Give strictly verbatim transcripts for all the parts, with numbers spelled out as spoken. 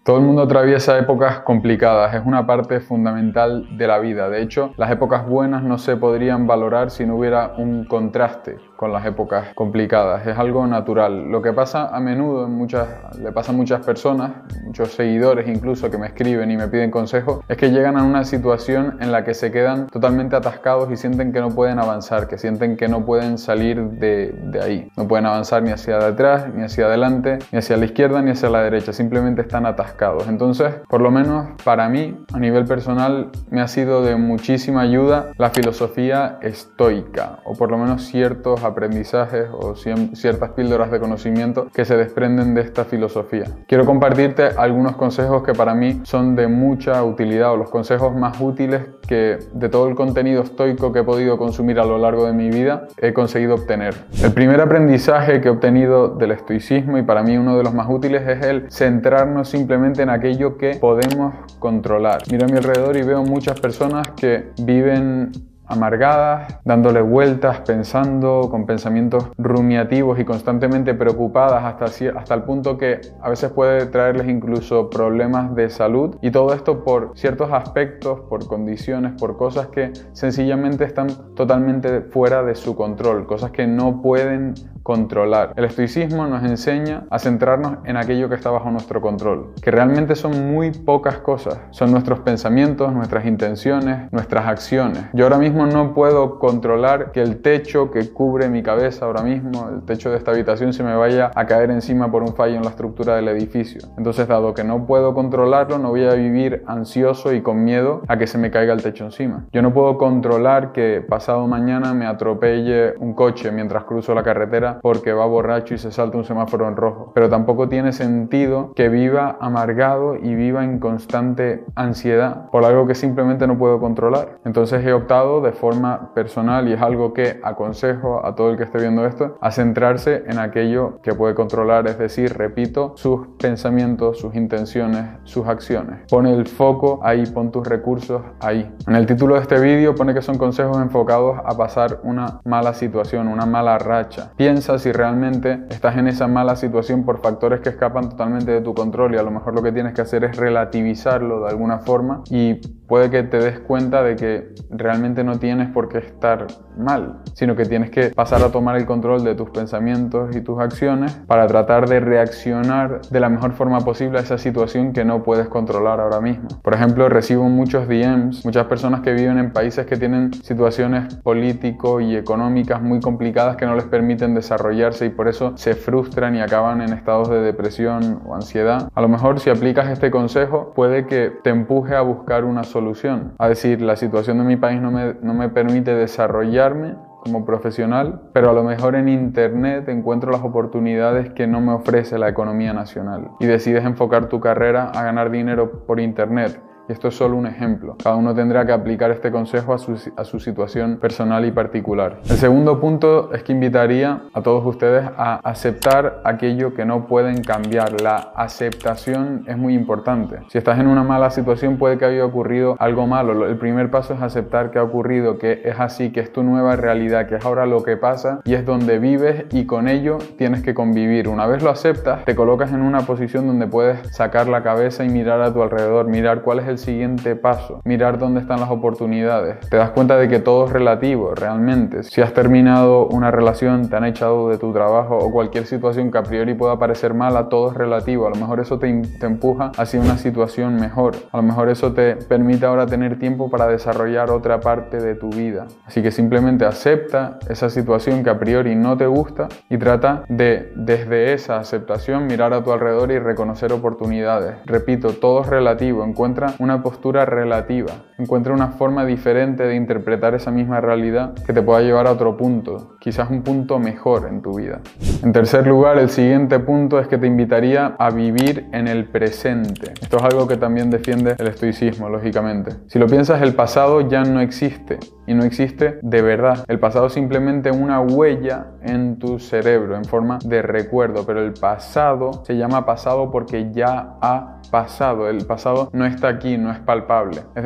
Todo el mundo atraviesa épocas complicadas, es una parte fundamental de la vida. De hecho, las épocas buenas no se podrían valorar si no hubiera un contraste con las épocas complicadas. Es algo natural. Lo que pasa a menudo, en muchas, le pasa a muchas personas, muchos seguidores incluso que me escriben y me piden consejos, es que llegan a una situación en la que se quedan totalmente atascados y sienten que no pueden avanzar, que sienten que no pueden salir de, de ahí. No pueden avanzar ni hacia atrás, ni hacia adelante, ni hacia la izquierda, ni hacia la derecha. Simplemente están atascados. Entonces, por lo menos para mí, a nivel personal, me ha sido de muchísima ayuda la filosofía estoica, o por lo menos ciertos aprendizajes o ciertas píldoras de conocimiento que se desprenden de esta filosofía. Quiero compartirte algunos consejos que para mí son de mucha utilidad, o los consejos más útiles que de todo el contenido estoico que he podido consumir a lo largo de mi vida he conseguido obtener. El primer aprendizaje que he obtenido del estoicismo, y para mí uno de los más útiles, es el centrarnos simplemente en aquello que podemos controlar. Miro a mi alrededor y veo muchas personas que viven amargadas, dándole vueltas, pensando, con pensamientos rumiativos y constantemente preocupadas hasta, hasta el punto que a veces puede traerles incluso problemas de salud, y todo esto por ciertos aspectos, por condiciones, por cosas que sencillamente están totalmente fuera de su control, cosas que no pueden controlar. El estoicismo nos enseña a centrarnos en aquello que está bajo nuestro control, que realmente son muy pocas cosas. Son nuestros pensamientos, nuestras intenciones, nuestras acciones. Yo ahora mismo no puedo controlar que el techo que cubre mi cabeza ahora mismo, el techo de esta habitación, se me vaya a caer encima por un fallo en la estructura del edificio. Entonces, dado que no puedo controlarlo, no voy a vivir ansioso y con miedo a que se me caiga el techo encima. Yo no puedo controlar que pasado mañana me atropelle un coche mientras cruzo la carretera porque va borracho y se salta un semáforo en rojo. Pero tampoco tiene sentido que viva amargado y viva en constante ansiedad por algo que simplemente no puedo controlar. Entonces he optado de forma personal, y es algo que aconsejo a todo el que esté viendo esto, a centrarse en aquello que puede controlar, es decir, repito, sus pensamientos, sus intenciones, sus acciones. Pon el foco ahí, pon tus recursos ahí. En el título de este vídeo pone que son consejos enfocados a pasar una mala situación, una mala racha. Piensa si realmente estás en esa mala situación por factores que escapan totalmente de tu control, y a lo mejor lo que tienes que hacer es relativizarlo de alguna forma, y puede que te des cuenta de que realmente no tienes por qué estar mal, sino que tienes que pasar a tomar el control de tus pensamientos y tus acciones para tratar de reaccionar de la mejor forma posible a esa situación que no puedes controlar ahora mismo. Por ejemplo, recibo muchos D Ms, muchas personas que viven en países que tienen situaciones político y económicas muy complicadas que no les permiten desarrollarse, y por eso se frustran y acaban en estados de depresión o ansiedad. A lo mejor, si aplicas este consejo, puede que te empuje a buscar una solución, a decir, la situación de mi país no me, no me permite desarrollarme como profesional, pero a lo mejor en internet encuentro las oportunidades que no me ofrece la economía nacional, y decides enfocar tu carrera a ganar dinero por internet. Y esto es solo un ejemplo. Cada uno tendrá que aplicar este consejo a su, a su situación personal y particular. El segundo punto es que invitaría a todos ustedes a aceptar aquello que no pueden cambiar. La aceptación es muy importante. Si estás en una mala situación, puede que haya ocurrido algo malo. El primer paso es aceptar que ha ocurrido, que es así, que es tu nueva realidad, que es ahora lo que pasa y es donde vives, y con ello tienes que convivir. Una vez lo aceptas, te colocas en una posición donde puedes sacar la cabeza y mirar a tu alrededor, mirar cuál es el siguiente paso, mirar dónde están las oportunidades. Te das cuenta de que todo es relativo realmente. Si has terminado una relación, te han echado de tu trabajo, o cualquier situación que a priori pueda parecer mala, todo es relativo. A lo mejor eso te, te empuja hacia una situación mejor. A lo mejor eso te permite ahora tener tiempo para desarrollar otra parte de tu vida. Así que simplemente acepta esa situación que a priori no te gusta, y trata de, desde esa aceptación, mirar a tu alrededor y reconocer oportunidades. Repito, todo es relativo. Encuentra una una postura relativa. Encuentra una forma diferente de interpretar esa misma realidad que te pueda llevar a otro punto, quizás un punto mejor en tu vida. En tercer lugar, el siguiente punto es que te invitaría a vivir en el presente. Esto es algo que también defiende el estoicismo, lógicamente. Si lo piensas, el pasado ya no existe, y no existe de verdad. El pasado es simplemente una huella en tu cerebro en forma de recuerdo, pero el pasado se llama pasado porque ya ha pasado. El pasado no está aquí, no es palpable. Es decir, si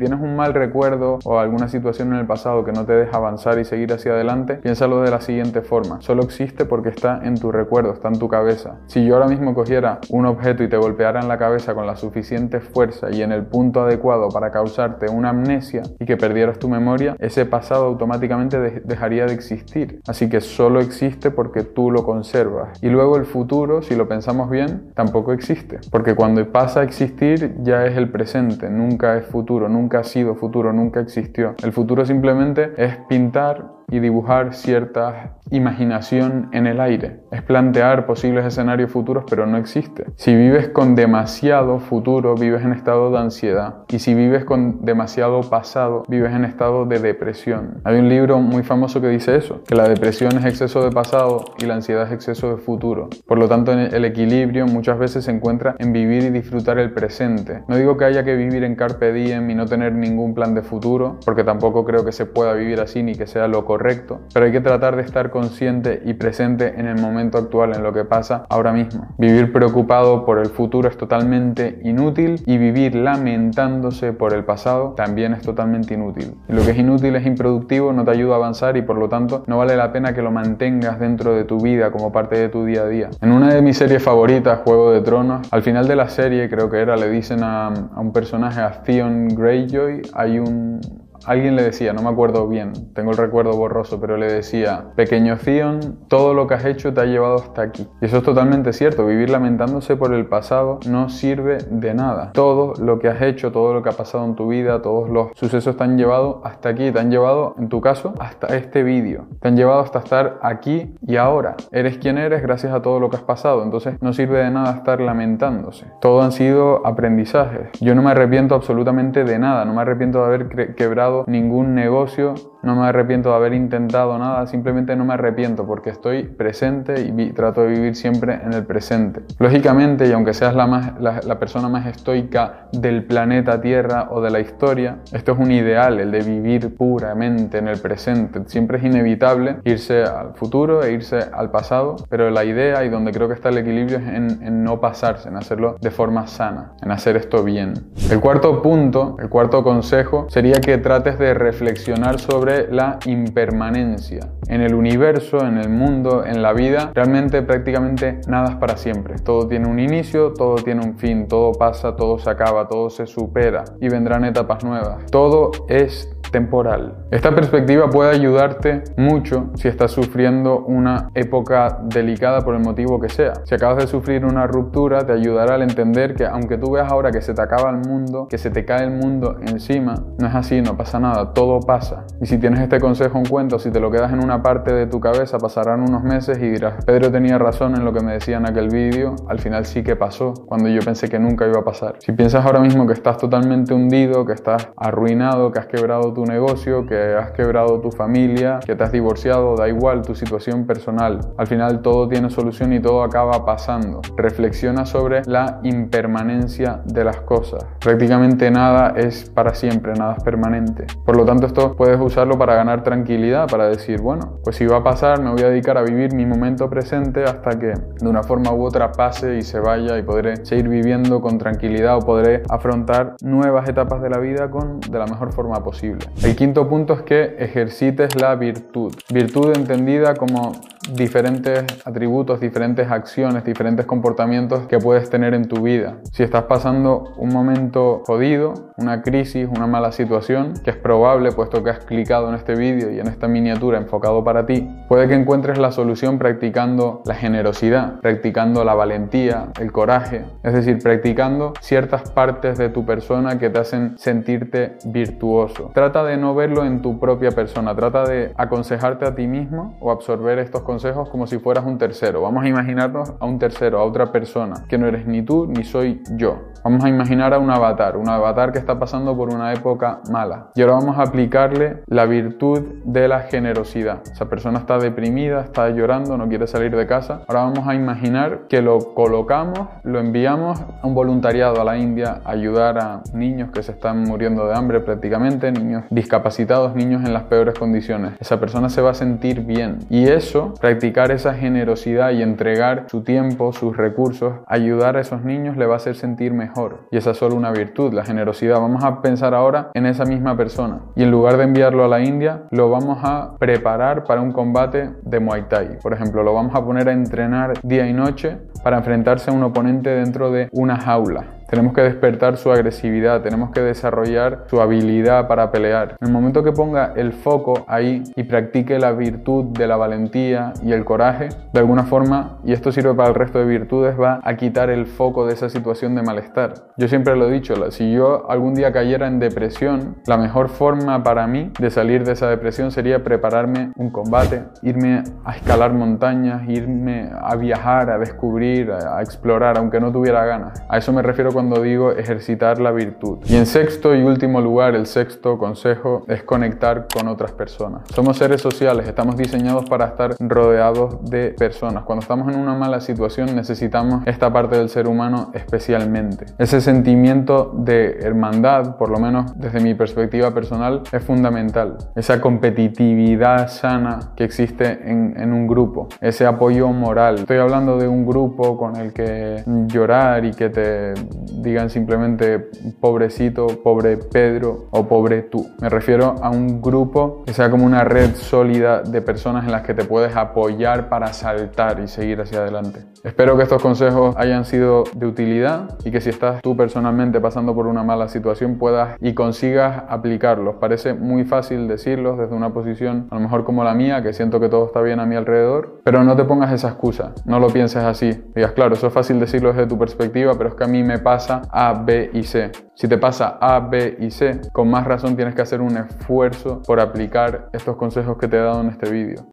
tienes un mal recuerdo o alguna situación en el pasado que no te deja avanzar y seguir hacia adelante, piénsalo de la siguiente forma: solo existe porque está en tu recuerdo, está en tu cabeza. Si yo ahora mismo cogiera un objeto y te golpeara en la cabeza con la suficiente fuerza y en el punto adecuado para causarte una amnesia y que perdieras tu memoria, ese pasado automáticamente de- dejaría de existir. Así que solo existe porque tú lo conservas. Y luego el futuro, si lo pensamos bien, tampoco existe, porque cuando pasa a existir ya es el presente, nunca es futuro, nunca ha sido futuro, nunca existió. El futuro simplemente es pintar y dibujar cierta imaginación en el aire. Es plantear posibles escenarios futuros, pero no existe. Si vives con demasiado futuro, vives en estado de ansiedad. Y si vives con demasiado pasado, vives en estado de depresión. Hay un libro muy famoso que dice eso, que la depresión es exceso de pasado y la ansiedad es exceso de futuro. Por lo tanto, el equilibrio muchas veces se encuentra en vivir y disfrutar el presente. No digo que haya que vivir en carpe diem y no tener ningún plan de futuro, porque tampoco creo que se pueda vivir así ni que sea lo correcto, pero hay que tratar de estar consciente y presente en el momento actual, en lo que pasa ahora mismo. Vivir preocupado por el futuro es totalmente inútil y vivir lamentándose por el pasado también es totalmente inútil. Y lo que es inútil es improductivo, no te ayuda a avanzar y por lo tanto no vale la pena que lo mantengas dentro de tu vida como parte de tu día a día. En una de mis series favoritas, Juego de Tronos, al final de la serie, creo que era, le dicen a, a un personaje, a Theon Greyjoy, hay un... Alguien le decía, no me acuerdo bien, tengo el recuerdo borroso, pero le decía: pequeño Theon, todo lo que has hecho te ha llevado hasta aquí. Y eso es totalmente cierto, vivir lamentándose por el pasado no sirve de nada. Todo lo que has hecho, todo lo que ha pasado en tu vida, todos los sucesos te han llevado hasta aquí, te han llevado, en tu caso, hasta este vídeo. Te han llevado hasta estar aquí y ahora. Eres quien eres gracias a todo lo que has pasado, entonces no sirve de nada estar lamentándose. Todo han sido aprendizajes. Yo no me arrepiento absolutamente de nada, no me arrepiento de haber quebrado ningún negocio, no me arrepiento de haber intentado nada, simplemente no me arrepiento porque estoy presente y vi, trato de vivir siempre en el presente. Lógicamente, y aunque seas la, más, la, la persona más estoica del planeta Tierra o de la historia, esto es un ideal, el de vivir puramente en el presente. Siempre es inevitable irse al futuro e irse al pasado, pero la idea y donde creo que está el equilibrio es en, en no pasarse, en hacerlo de forma sana, en hacer esto bien. El cuarto punto, el cuarto consejo sería que trates de reflexionar sobre la impermanencia. En el universo, en el mundo, en la vida, realmente prácticamente nada es para siempre. Todo tiene un inicio, todo tiene un fin, todo pasa, todo se acaba, todo se supera y vendrán etapas nuevas. Todo es temporal. Esta perspectiva puede ayudarte mucho si estás sufriendo una época delicada por el motivo que sea. Si acabas de sufrir una ruptura, te ayudará al entender que aunque tú veas ahora que se te acaba el mundo, que se te cae el mundo encima, no es así, no pasa nada, todo pasa. Y si tienes este consejo en cuenta, o si te lo quedas en una parte de tu cabeza, pasarán unos meses y dirás: Pedro tenía razón en lo que me decía en aquel vídeo, al final sí que pasó, cuando yo pensé que nunca iba a pasar. Si piensas ahora mismo que estás totalmente hundido, que estás arruinado, que has quebrado tu negocio, que has quebrado tu familia, que te has divorciado, da igual tu situación personal. Al final todo tiene solución y todo acaba pasando. Reflexiona sobre la impermanencia de las cosas. Prácticamente nada es para siempre, nada es permanente. Por lo tanto, esto puedes usarlo para ganar tranquilidad, para decir, bueno, pues si va a pasar, me voy a dedicar a vivir mi momento presente hasta que de una forma u otra pase y se vaya y podré seguir viviendo con tranquilidad o podré afrontar nuevas etapas de la vida con, de la mejor forma posible. El quinto punto es que ejercites la virtud. Virtud entendida como diferentes atributos, diferentes acciones, diferentes comportamientos que puedes tener en tu vida. Si estás pasando un momento jodido, una crisis, una mala situación, que es probable puesto que has clicado en este vídeo y en esta miniatura enfocado para ti, puede que encuentres la solución practicando la generosidad, practicando la valentía, el coraje, es decir, practicando ciertas partes de tu persona que te hacen sentirte virtuoso. Trata de no verlo en tu propia persona, trata de aconsejarte a ti mismo o absorber estos consejos como si fueras un tercero. Vamos a imaginarnos a un tercero, a otra persona, que no eres ni tú ni soy yo. Vamos a imaginar a un avatar, un avatar que está pasando por una época mala. Y ahora vamos a aplicarle la virtud de la generosidad. Esa persona está deprimida, está llorando, no quiere salir de casa. Ahora vamos a imaginar que lo colocamos, lo enviamos a un voluntariado a la India a ayudar a niños que se están muriendo de hambre prácticamente, niños discapacitados, niños en las peores condiciones. Esa persona se va a sentir bien y eso Practicar esa generosidad y entregar su tiempo, sus recursos, ayudar a esos niños le va a hacer sentir mejor. Y esa es solo una virtud, la generosidad. Vamos a pensar ahora en esa misma persona y en lugar de enviarlo a la India, lo vamos a preparar para un combate de Muay Thai. Por ejemplo, lo vamos a poner a entrenar día y noche para enfrentarse a un oponente dentro de una jaula. Tenemos que despertar su agresividad, tenemos que desarrollar su habilidad para pelear. En el momento que ponga el foco ahí y practique la virtud de la valentía y el coraje, de alguna forma, y esto sirve para el resto de virtudes, va a quitar el foco de esa situación de malestar. Yo siempre lo he dicho, si yo algún día cayera en depresión, la mejor forma para mí de salir de esa depresión sería prepararme un combate, irme a escalar montañas, irme a viajar, a descubrir, a explorar, aunque no tuviera ganas. A eso me refiero cuando digo ejercitar la virtud. Y en sexto y último lugar, el sexto consejo es conectar con otras personas. Somos seres sociales, estamos diseñados para estar rodeados de personas. Cuando estamos en una mala situación necesitamos esta parte del ser humano especialmente. Ese sentimiento de hermandad, por lo menos desde mi perspectiva personal, es fundamental. Esa competitividad sana que existe en, en un grupo, ese apoyo moral. Estoy hablando de un grupo con el que llorar y que te digan simplemente pobrecito, pobre Pedro o pobre tú. Me refiero a un grupo que sea como una red sólida de personas en las que te puedes apoyar para saltar y seguir hacia adelante. Espero que estos consejos hayan sido de utilidad y que si estás tú personalmente pasando por una mala situación puedas y consigas aplicarlos. Parece muy fácil decirlos desde una posición a lo mejor como la mía, que siento que todo está bien a mi alrededor, pero no te pongas esa excusa, no lo pienses así. Digas, claro, eso es fácil decirlo desde tu perspectiva, pero es que a mí me pasa A, B y C. Si te pasa A, B y C, con más razón tienes que hacer un esfuerzo por aplicar estos consejos que te he dado en este vídeo.